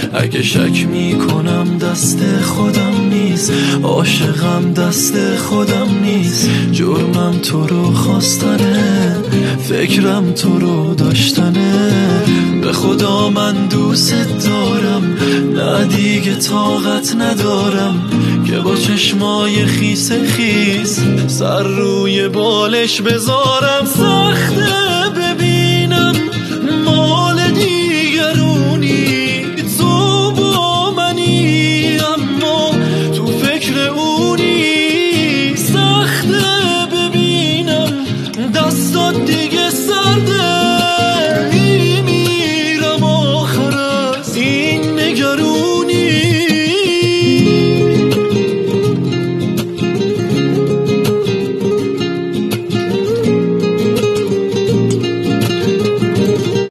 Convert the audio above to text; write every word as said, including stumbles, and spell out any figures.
اگه شک میکنم دست خودم نیست، عاشقم دست خودم نیست. جرمم تو رو خواستنه، فکرم تو رو داشتنه. به خدا من دوست دارم، نه دیگه طاقت ندارم که با چشمای خیس خیس سر روی بالش بذارم. سخته